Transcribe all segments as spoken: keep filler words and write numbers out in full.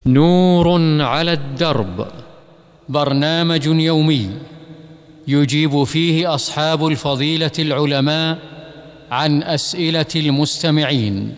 نور على الدرب، برنامج يومي يجيب فيه أصحاب الفضيلة العلماء عن أسئلة المستمعين.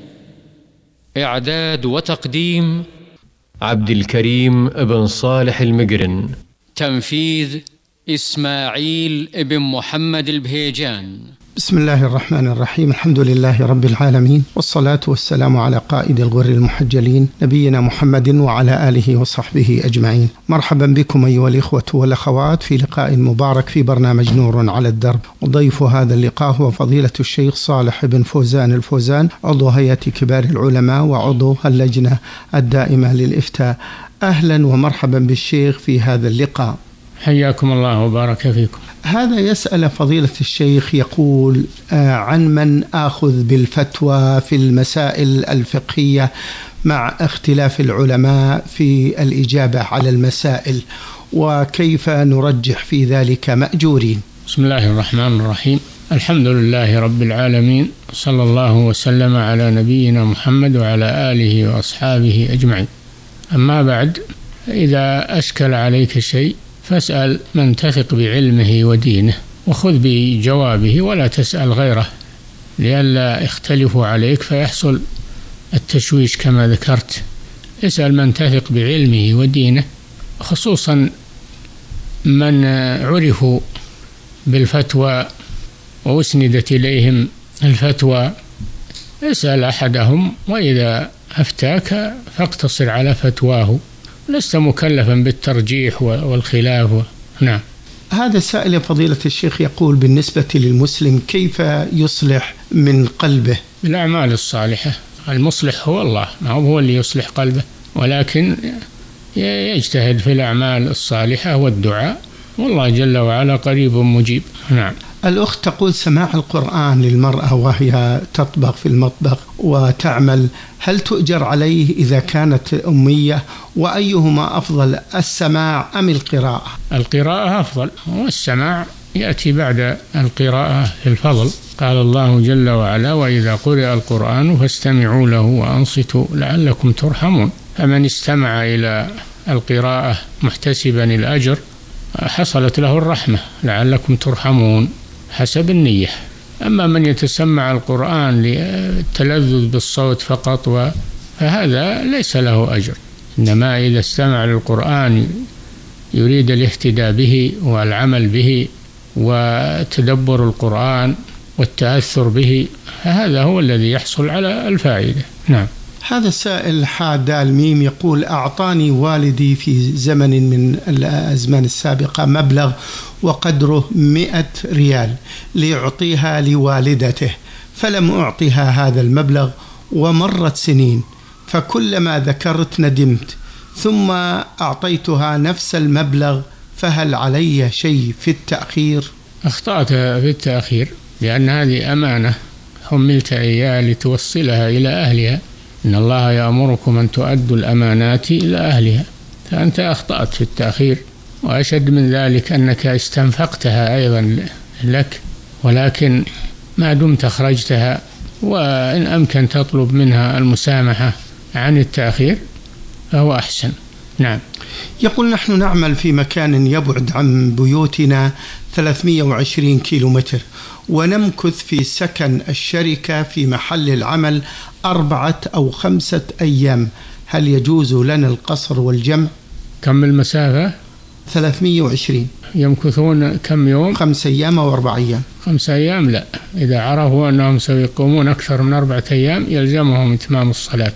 إعداد وتقديم عبد الكريم بن صالح المقرن. تنفيذ إسماعيل بن محمد البهيجان. بسم الله الرحمن الرحيم. الحمد لله رب العالمين، والصلاة والسلام على قائد الغر المحجلين نبينا محمد وعلى آله وصحبه أجمعين. مرحبا بكم أيها الإخوة والأخوات في لقاء مبارك في برنامج نور على الدرب. وضيف هذا اللقاء هو فضيلة الشيخ صالح بن فوزان الفوزان، عضو هيئة كبار العلماء وعضو اللجنة الدائمة للإفتاء. أهلا ومرحبا بالشيخ في هذا اللقاء. حياكم الله وبارك فيكم. هذا يسأل فضيلة الشيخ، يقول عن من آخذ بالفتوى في المسائل الفقهية مع اختلاف العلماء في الإجابة على المسائل، وكيف نرجح في ذلك مأجورين؟ بسم الله الرحمن الرحيم. الحمد لله رب العالمين، صلى الله وسلم على نبينا محمد وعلى آله وأصحابه أجمعين. أما بعد، إذا أشكل عليك شيء فاسأل من تثق بعلمه ودينه، وخذ بجوابه ولا تسأل غيره لئلا يختلفوا عليك فيحصل التشويش كما ذكرت. اسأل من تثق بعلمه ودينه، خصوصا من عرفوا بالفتوى وأسندت إليهم الفتوى. اسأل أحدهم، وإذا أفتاك فاقتصر على فتواه، لست مكلفا بالترجيح والخلاف. نعم. هذا السائل فضيلة الشيخ يقول بالنسبة للمسلم كيف يصلح من قلبه؟ بالأعمال الصالحة. المصلح هو الله، ما هو اللي يصلح قلبه، ولكن يجتهد في الأعمال الصالحة والدعاء، والله جل وعلا قريب مجيب. نعم. الأخت تقول سماع القرآن للمرأة وهي تطبخ في المطبخ وتعمل، هل تؤجر عليه إذا كانت أمية؟ وأيهما أفضل، السماع أم القراءة؟ القراءة أفضل، والسماع يأتي بعد القراءة في الفضل. قال الله جل وعلا: وإذا قرئ القرآن فاستمعوا له وأنصتوا لعلكم ترحمون. فمن استمع إلى القراءة محتسبا الأجر حصلت له الرحمة، لعلكم ترحمون، حسب النية. أما من يتسمع القرآن للتلذذ بالصوت فقط فهذا ليس له أجر، إنما إذا استمع للقرآن يريد الاهتداء به والعمل به وتدبر القرآن والتأثر به، فهذا هو الذي يحصل على الفائدة. نعم. هذا السائل حاد الميم يقول أعطاني والدي في زمن من الأزمان السابقة مبلغ وقدره مئة ريال ليعطيها لوالدته، فلم أعطيها هذا المبلغ ومرت سنين، فكلما ذكرت ندمت، ثم أعطيتها نفس المبلغ، فهل علي شيء في التأخير؟ أخطأت في التأخير، لأن هذه أمانة حملت إياها لتوصلها إلى أهلها. إن الله يأمركم أن تؤدوا الأمانات إلى أهلها، فأنت أخطأت في التأخير. وأشد من ذلك أنك استنفقتها أيضا لك، ولكن ما دمت أخرجتها، وإن أمكن تطلب منها المسامحة عن التأخير فهو أحسن. نعم. يقول نحن نعمل في مكان يبعد عن بيوتنا ثلاثمئة وعشرين كيلومتر، ونمكث في سكن الشركة في محل العمل أربعة أو خمسة أيام، هل يجوز لنا القصر والجمع؟ كم المسافة؟ ثلاثمئة وعشرين. يمكثون كم يوم؟ خمس أيام أو أربع أيام. خمس أيام لا، إذا عرفوا أنهم سيقومون أكثر من أربعة أيام يلزمهم إتمام الصلاة.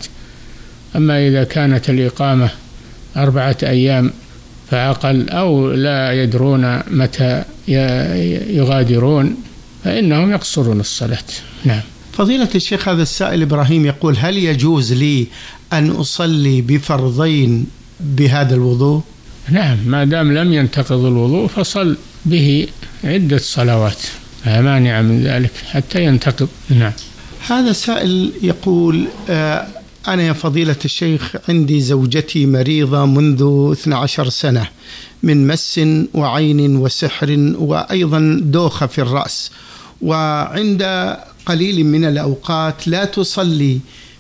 أما إذا كانت الإقامة أربعة أيام فأقل، أو لا يدرون متى يغادرون، فإنهم يقصرون الصلاة. نعم. فضيلة الشيخ هذا السائل إبراهيم يقول هل يجوز لي أن أصلي بفرضين بهذا الوضوء؟ نعم، ما دام لم ينتقض الوضوء فصل به عدة صلوات، لا مانع من ذلك حتى ينتقض. نعم. هذا السائل يقول آه أنا يا فضيلة الشيخ عندي زوجتي مريضة منذ اثنتي عشرة سنة من مس وعين وسحر وأيضا دوخة في الرأس، وعند قليل من الأوقات لا تصلي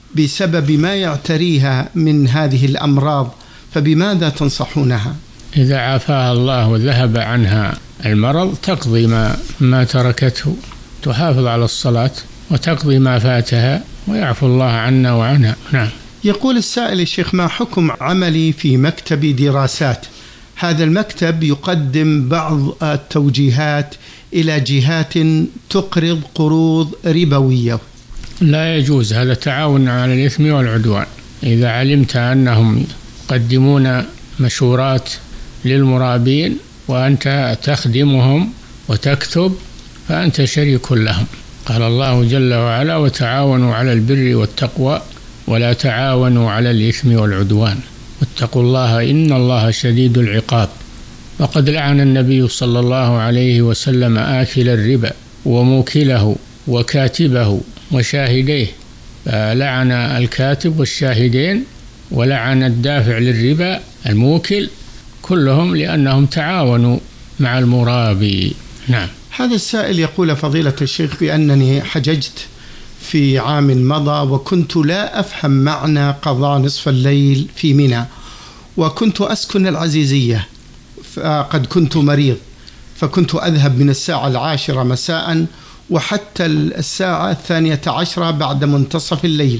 بسبب ما يعتريها من هذه الأمراض، فبماذا تنصحونها؟ إذا عافاها الله وذهب عنها المرض تقضي ما, ما تركته، تحافظ على الصلاة وتقضي ما فاتها ويعفو الله عنا وعنها. نعم. يقول السائل: الشيخ، ما حكم عملي في مكتب دراسات؟ هذا المكتب يقدم بعض التوجيهات إلى جهات تقرض قروض ربوية. لا يجوز، هذا تعاون على الإثم والعدوان. إذا علمت أنهم يقدمون مشورات للمرابين وأنت تخدمهم وتكتب فأنت شريك لهم. قال الله جل وعلا: وتعاونوا على البر والتقوى ولا تعاونوا على الإثم والعدوان واتقوا الله إن الله شديد العقاب. وقد لعن النبي صلى الله عليه وسلم آكل الربا وموكله وكاتبه وشاهديه، فلعن الكاتب والشاهدين ولعن الدافع للربا الموكل، كلهم لأنهم تعاونوا مع المرابي. نعم. هذا السائل يقول: فضيلة الشيخ، بأنني حججت في عام مضى وكنت لا أفهم معنى قضاء نصف الليل في منى، وكنت أسكن العزيزية، فقد كنت مريض، فكنت أذهب من الساعة العاشرة مساء وحتى الساعة الثانية عشرة بعد منتصف الليل،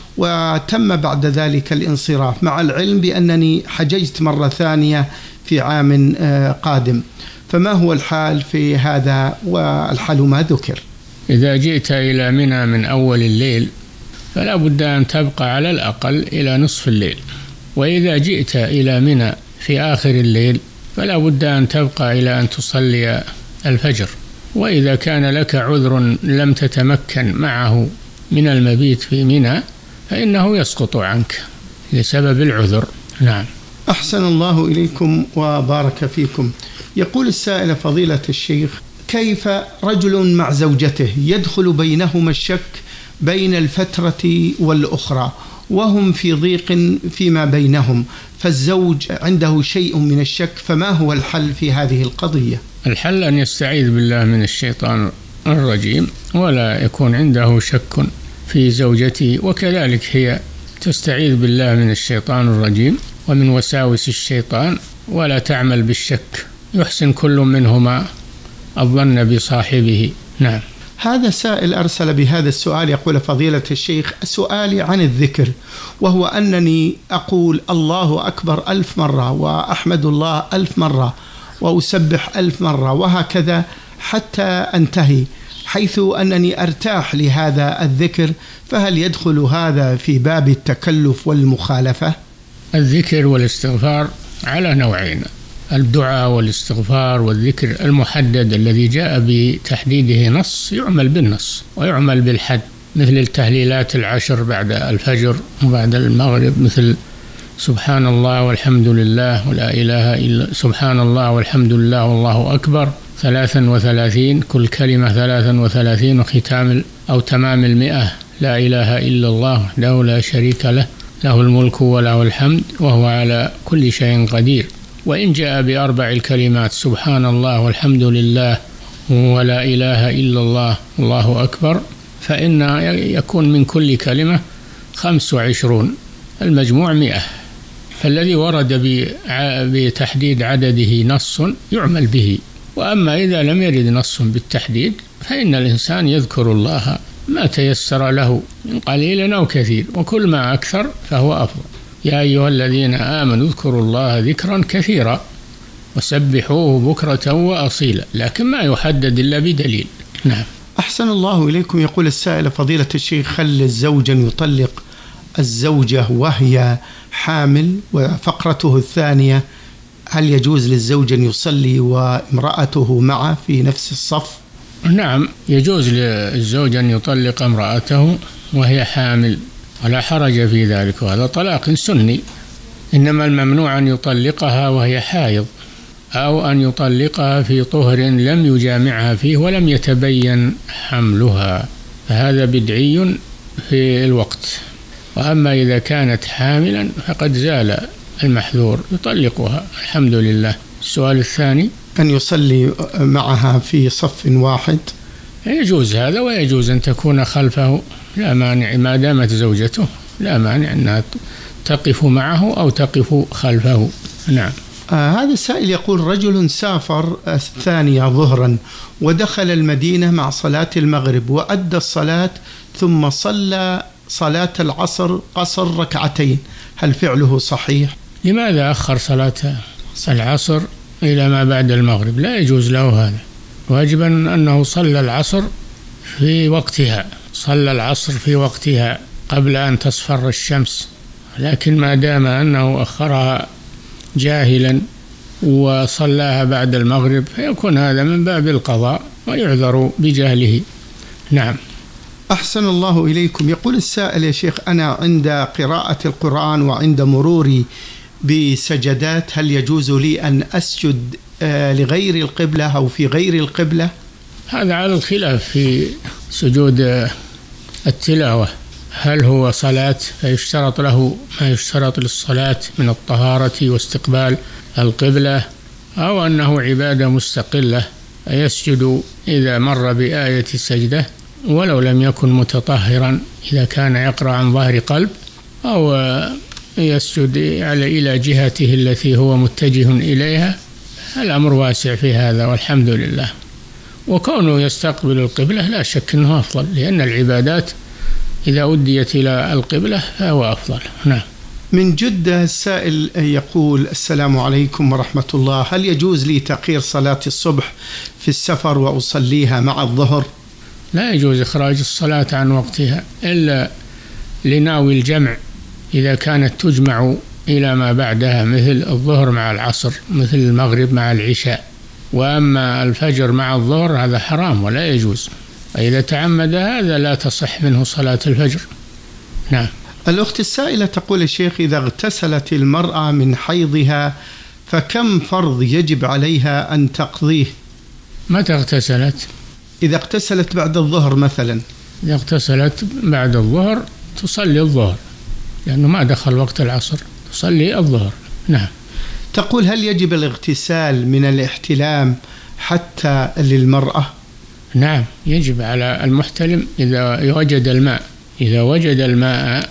وتم بعد ذلك الانصراف، مع العلم بأنني حججت مرة ثانية في عام قادم، فما هو الحال في هذا والحال ما ذكر؟ إذا جئت إلى منى من أول الليل فلا بد أن تبقى على الأقل إلى نصف الليل، وإذا جئت إلى منى في آخر الليل فلا بد أن تبقى إلى أن تصلي الفجر. وإذا كان لك عذر لم تتمكن معه من المبيت في منى فإنه يسقط عنك لسبب العذر. نعم. أحسن الله إليكم وبارك فيكم. يقول السائل: فضيلة الشيخ، كيف رجل مع زوجته يدخل بينهما الشك بين الفترة والأخرى وهم في ضيق فيما بينهم، فالزوج عنده شيء من الشك، فما هو الحل في هذه القضية؟ الحل أن يستعيذ بالله من الشيطان الرجيم ولا يكون عنده شك في زوجته، وكذلك هي تستعيذ بالله من الشيطان الرجيم ومن وساوس الشيطان ولا تعمل بالشك، يحسن كل منهما الظن بصاحبه. نعم. هذا سائل أرسل بهذا السؤال يقول: فضيلة الشيخ، سؤالي عن الذكر، وهو أنني أقول الله أكبر ألف مرة وأحمد الله ألف مرة وأسبح ألف مرة وهكذا حتى أنتهي، حيث أنني أرتاح لهذا الذكر، فهل يدخل هذا في باب التكلف والمخالفة؟ الذكر والاستغفار على نوعين: الدعاء والاستغفار والذكر المحدد الذي جاء بتحديده نص يعمل بالنص ويعمل بالحد، مثل التهليلات العشر بعد الفجر وبعد المغرب، مثل سبحان الله والحمد لله ولا إله إلا سبحان الله والحمد لله والله أكبر ثلاثا وثلاثين، كل كلمة ثلاثا وثلاثين، وختام أو تمام المئة لا إله إلا الله وحده لا شريك له له الملك وله الحمد وهو على كل شيء قدير. وإن جاء بأربع الكلمات سبحان الله والحمد لله ولا إله إلا الله الله أكبر فإن يكون من كل كلمة خمس وعشرون، المجموع مئة. فالذي ورد بتحديد عدده نص يعمل به، وأما إذا لم يرد نص بالتحديد فإن الإنسان يذكر الله ما تيسر له من قليل أو كثير، وكل ما أكثر فهو أفضل. يا أيها الذين آمنوا اذكروا الله ذكرا كثيرا وسبحوه بكرة وأصيلا، لكن ما يحدد إلا بدليل. نعم. أحسن الله إليكم. يقول السائل: فضيلة الشيخ، هل الزوج يطلق الزوجة وهي حامل؟ وفقرته الثانية: هل يجوز للزوج أن يصلي وامرأته معه في نفس الصف؟ نعم، يجوز للزوج أن يطلق امرأته وهي حامل ولا حرج في ذلك، وهذا طلاق سني. إنما الممنوع أن يطلقها وهي حائض، أو أن يطلقها في طهر لم يجامعها فيه ولم يتبين حملها، فهذا بدعي في الوقت. وأما إذا كانت حاملا فقد زال المحذور، يطلقها الحمد لله. السؤال الثاني: أن يصلي معها في صف واحد. يجوز هذا، ويجوز أن تكون خلفه لا مانع ما دامت زوجته، لا مانع أنها تقف معه أو تقف خلفه. نعم. آه هذا السائل يقول: رجل سافر الثانية ظهرا ودخل المدينة مع صلاة المغرب وأدى الصلاة ثم صلى صلاة العصر قصر ركعتين، هل فعله صحيح؟ لماذا أخر صلاة العصر إلى ما بعد المغرب؟ لا يجوز له هذا. واجبا أنه صلى العصر في وقتها، صلى العصر في وقتها قبل أن تصفر الشمس، لكن ما دام أنه أخرها جاهلا وصلاها بعد المغرب فيكون هذا من باب القضاء ويعذر بجهله. نعم. أحسن الله إليكم. يقول السائل: يا شيخ، أنا عند قراءة القرآن وعند مروري بسجدات هل يجوز لي أن أسجد لغير القبلة أو في غير القبلة؟ هذا على الخلاف في سجود التلاوة، هل هو صلاة فيشترط له ما يشترط للصلاة من الطهارة واستقبال القبلة، أو أنه عبادة مستقلة يسجد إذا مر بآية السجدة ولو لم يكن متطهرا إذا كان يقرأ عن ظهر قلب، أو يسجد على إلى جهته التي هو متجه إليها. الأمر واسع في هذا والحمد لله. وكونه يستقبل القبلة لا شك أنه أفضل، لأن العبادات إذا أديت إلى القبلة فهو أفضل. نعم. من جدة السائل يقول: السلام عليكم ورحمة الله، هل يجوز لي تأخير صلاة الصبح في السفر وأصليها مع الظهر؟ لا يجوز إخراج الصلاة عن وقتها إلا لناوي الجمع، إذا كانت تجمع إلى ما بعدها مثل الظهر مع العصر، مثل المغرب مع العشاء. وأما الفجر مع الظهر هذا حرام ولا يجوز، فإذا تعمد هذا لا تصح منه صلاة الفجر. نعم. الأخت السائلة تقول: الشيخ، إذا اغتسلت المرأة من حيضها فكم فرض يجب عليها أن تقضيه؟ متى اغتسلت؟ إذا اغتسلت بعد الظهر مثلا. إذا اغتسلت بعد الظهر تصلي الظهر، لأنه ما دخل وقت العصر، تصلي الظهر. نعم. تقول: هل يجب الاغتسال من الاحتلام حتى للمرأة؟ نعم، يجب على المحتلم إذا وجد الماء، إذا وجد الماء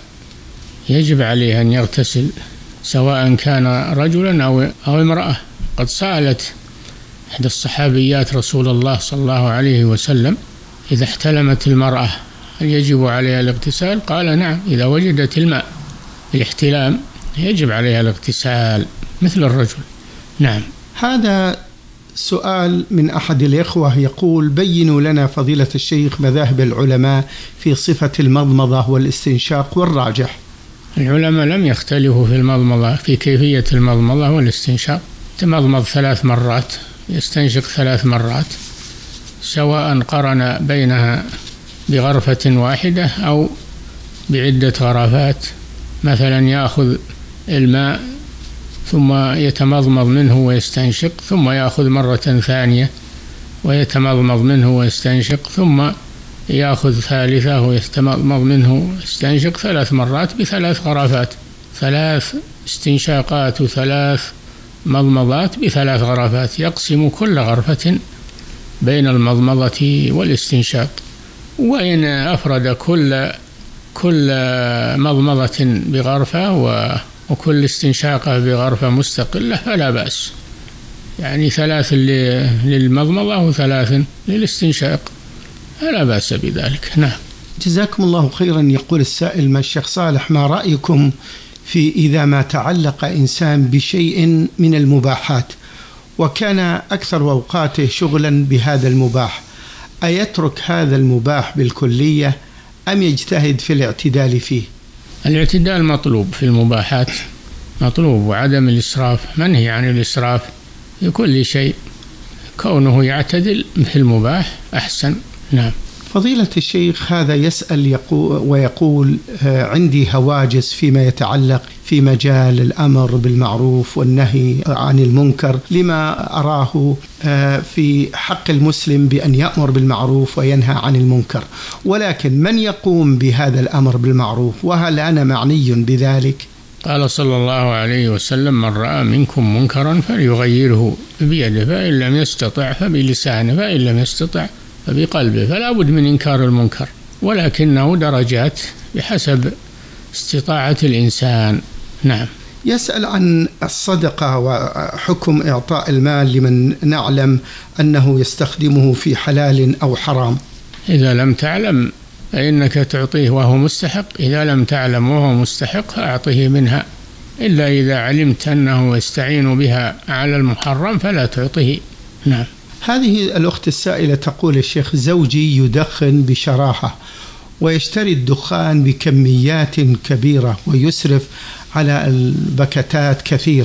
يجب عليه أن يغتسل، سواء كان رجلا أو أو امرأة. قد سألت إحدى الصحابيات رسول الله صلى الله عليه وسلم: إذا احتلمت المرأة هل يجب عليها الاغتسال؟ قال: نعم، إذا وجدت الماء الاحتلام يجب عليها الاغتسال مثل الرجل. نعم. هذا سؤال من أحد الإخوة يقول: بينوا لنا فضيلة الشيخ مذاهب العلماء في صفة المضمضة والاستنشاق والراجح. العلماء لم يختلفوا في المضمضة، في كيفية المضمضة والاستنشاق. تمضمض ثلاث مرات، يستنشق ثلاث مرات، سواء قرن بينها بغرفة واحدة أو بعدة غرفات. مثلا يأخذ الماء ثم يتمضمض منه ويستنشق، ثم يأخذ مرة ثانية ويتمضمض منه ويستنشق، ثم يأخذ ثالثة ويتمضمض منه ويستنشق، ثلاث مرات بثلاث غرفات، ثلاث استنشاقات وثلاث مضمضات بثلاث غرفات، يقسم كل غرفة بين المضمضة والاستنشاق. وإن أفرد كل كل مضمضة بغرفة وكل استنشاقة بغرفة مستقلة فلا بأس، يعني ثلاث للمضمضة وثلاث للاستنشاق، فلا بأس بذلك. نعم. جزاكم الله خيرا. يقول السائل: ما الشيخ صالح، ما رأيكم في إذا ما تعلق إنسان بشيء من المباحات وكان أكثر أوقاته شغلا بهذا المباح، أيترك هذا المباح بالكلية أم يجتهد في الاعتدال فيه؟ الاعتدال مطلوب في المباحات، مطلوب، وعدم الإسراف، منهي عن الإسراف في كل شيء، كونه يعتدل في المباح أحسن. نعم. فضيلة الشيخ، هذا يسأل يقول ويقول: عندي هواجس فيما يتعلق في مجال الأمر بالمعروف والنهي عن المنكر، لما أراه في حق المسلم بأن يأمر بالمعروف وينهى عن المنكر، ولكن من يقوم بهذا الأمر بالمعروف، وهل أنا معني بذلك؟ قال صلى الله عليه وسلم: من رأى منكم منكرا فليغيره بيده، فإن لم يستطع فبلسانه، فإن لم يستطع فبقلبه. فلا بد من إنكار المنكر، ولكنه درجات بحسب استطاعة الإنسان. نعم. يسأل عن الصدقة وحكم إعطاء المال لمن نعلم أنه يستخدمه في حلال أو حرام. إذا لم تعلم فإنك تعطيه وهو مستحق، إذا لم تعلم وهو مستحق فأعطه منها، إلا إذا علمت أنه يستعين بها على المحرم فلا تعطه. نعم. هذه الأخت السائلة تقول: الشيخ، زوجي يدخن بشراهة ويشتري الدخان بكميات كبيرة ويسرف على البكتات كثير،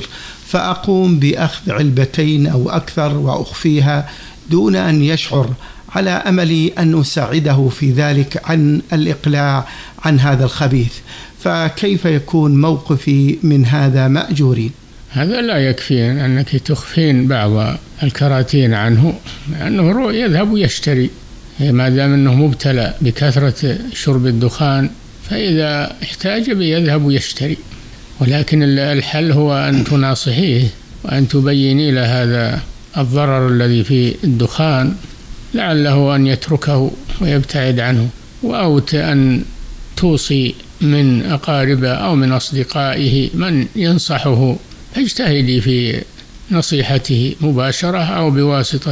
فأقوم بأخذ علبتين أو أكثر وأخفيها دون أن يشعر، على أمل أن أساعده في ذلك عن الإقلاع عن هذا الخبيث، فكيف يكون موقفي من هذا مأجورين؟ هذا لا يكفي أنك تخفين بعض الكراتين عنه، لأنه يذهب ويشتري ما دام أنه مبتلى بكثرة شرب الدخان، فإذا احتاج يذهب ويشتري. ولكن الحل هو أن تناصحيه وأن تبيني له هذا الضرر الذي في الدخان، لعله أن يتركه ويبتعد عنه، أو أن توصي من أقاربه أو من أصدقائه من ينصحه، فاجتهدي في نصيحته مباشرة أو بواسطة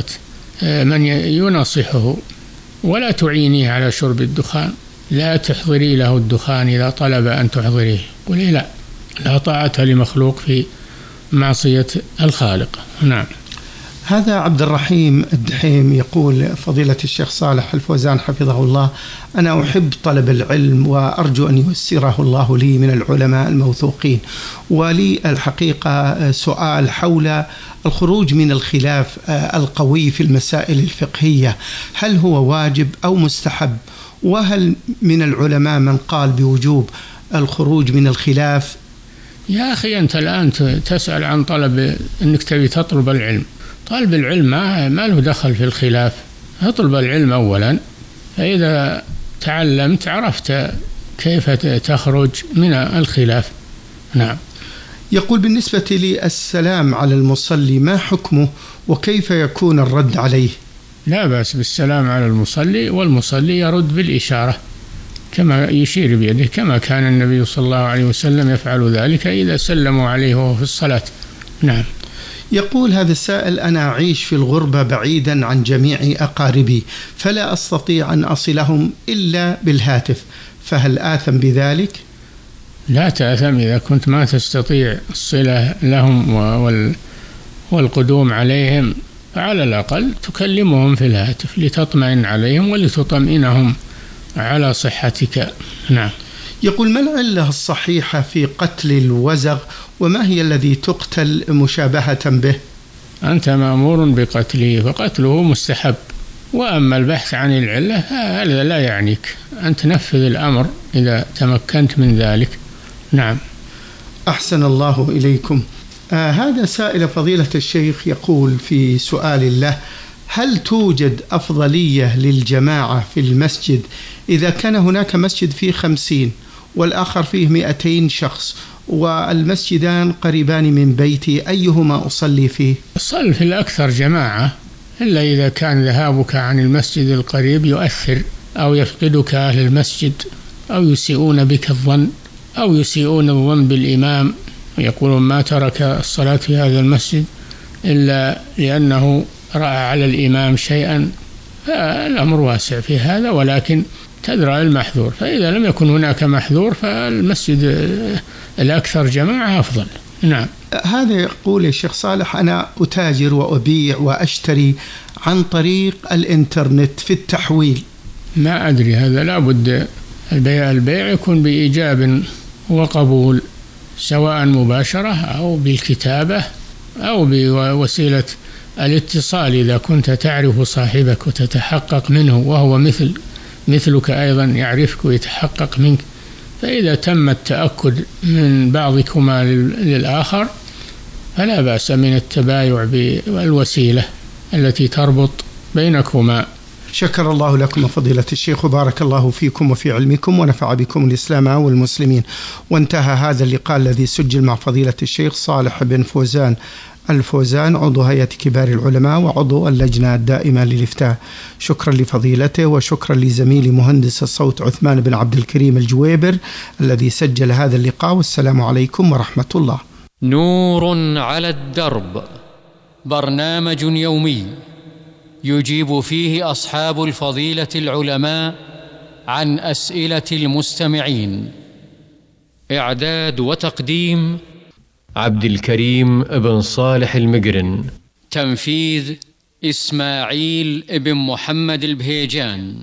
من ينصحه، ولا تعينيه على شرب الدخان. لا تحضري له الدخان إذا طلب أن تحضريه، قولي لا لا طاعة لمخلوق في معصية الخالق. نعم. هذا عبد الرحيم الدحيم يقول: فضيلة الشيخ صالح الفوزان حفظه الله، أنا أحب طلب العلم وأرجو أن ييسره الله لي من العلماء الموثوقين، ولي الحقيقة سؤال حول الخروج من الخلاف القوي في المسائل الفقهية، هل هو واجب أو مستحب؟ وهل من العلماء من قال بوجوب الخروج من الخلاف؟ يا أخي أنت الآن تسأل عن طلب أنك تبي تطلب العلم. طالب العلم ما له دخل في الخلاف، اطلب العلم أولا، فإذا تعلمت عرفت كيف تخرج من الخلاف. نعم. يقول: بالنسبة لي السلام على المصلي ما حكمه وكيف يكون الرد عليه؟ لا بأس بالسلام على المصلي، والمصلي يرد بالإشارة كما يشير بيده، كما كان النبي صلى الله عليه وسلم يفعل ذلك إذا سلموا عليه وهو في الصلاة. نعم. يقول هذا السائل: أنا أعيش في الغربة بعيدا عن جميع أقاربي، فلا أستطيع أن أصلهم إلا بالهاتف، فهل آثم بذلك؟ لا تأثم إذا كنت ما تستطيع الصلة لهم والقدوم عليهم، فعلى الأقل تكلمهم في الهاتف لتطمئن عليهم ولتطمئنهم على صحتك. نعم. يقول: ما العلة الصحيحة في قتل الوزغ، وما هي الذي تقتل مشابهة به؟ أنت مأمور بقتله، فقتله مستحب، وأما البحث عن العلة هذا لا يعنيك، أن تنفذ الأمر إذا تمكنت من ذلك. نعم. أحسن الله إليكم. آه هذا سائل فضيلة الشيخ يقول في سؤال له: هل توجد أفضلية للجماعة في المسجد إذا كان هناك مسجد فيه خمسين والآخر فيه مئتين شخص والمسجدان قريبان من بيتي، أيهما أصلي فيه؟ صل في الأكثر جماعة، إلا إذا كان ذهابك عن المسجد القريب يؤثر أو يفقدك أهل المسجد أو يسيئون بك الظن أو يسيئون الظن بالإمام ويقولون ما ترك الصلاة في هذا المسجد إلا لأنه رأى على الإمام شيئا، فالأمر واسع في هذا، ولكن تدرى المحذور. فإذا لم يكن هناك محذور فالمسجد الأكثر جماعة أفضل. نعم. هذا يقول: يا شيخ صالح، أنا أتاجر وأبيع وأشتري عن طريق الإنترنت في التحويل. ما أدري، هذا لا بد البيع البيع يكون بإيجاب وقبول، سواء مباشرة أو بالكتابة أو بوسيلة الاتصال إذا كنت تعرف صاحبك وتتحقق منه وهو مثل مثلك أيضا يعرفك ويتحقق منك، فإذا تم التأكد من بعضكما للآخر فلا بأس من التبايع بالوسيلة التي تربط بينكما. شكر الله لكم فضيلة الشيخ وبارك الله فيكم وفي علمكم ونفع بكم الإسلام والمسلمين. وانتهى هذا اللقاء الذي سجل مع فضيلة الشيخ صالح بن فوزان الفوزان عضو هيئة كبار العلماء وعضو اللجنة الدائمة للإفتاء. شكرا لفضيلته وشكرا لزميلي مهندس الصوت عثمان بن عبد الكريم الجويبر الذي سجل هذا اللقاء، والسلام عليكم ورحمة الله. نور على الدرب، برنامج يومي يجيب فيه أصحاب الفضيلة العلماء عن أسئلة المستمعين. إعداد وتقديم عبد الكريم بن صالح المقرن. تنفيذ إسماعيل بن محمد البهيجان.